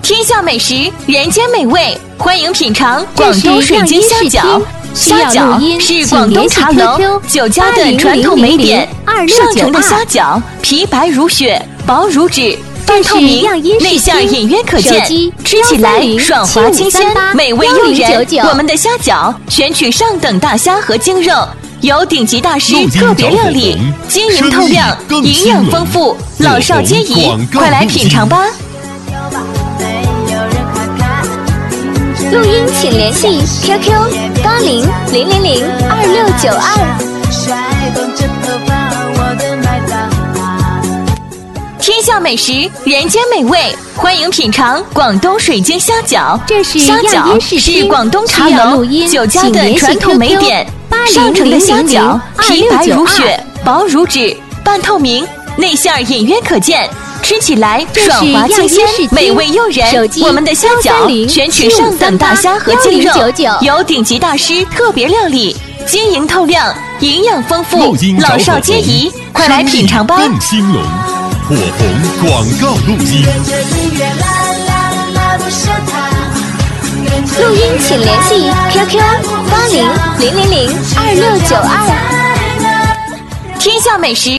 天下美食，人间美味，欢迎品尝广东水晶虾饺。虾饺是广东茶楼酒家的传统美点，上乘的虾饺皮白如雪，薄如纸，半透明，内馅隐约可见，吃起来爽滑清鲜，美味诱人。我们的虾饺选取上等大虾和精肉，由顶级大师特别料理，晶莹透亮，营养丰富，老少皆宜，快来品尝吧！ 录音请联系 QQ8000022692。 天下美食，人间美味，欢迎品尝广东水晶虾饺。虾饺是广东茶楼酒家的传统美点，上乘的虾饺皮白如雪，薄如纸，半透明，内馅隐约可见。吃起来爽滑清鲜，美味诱人。我们的虾饺选取上等大虾和精肉，由顶级大师特别料理，晶莹透亮，营养丰富，老少皆宜，快来品尝吧！ 更兴隆，火红广告录音。 录音请联系 QQ8000022692。 天下美食。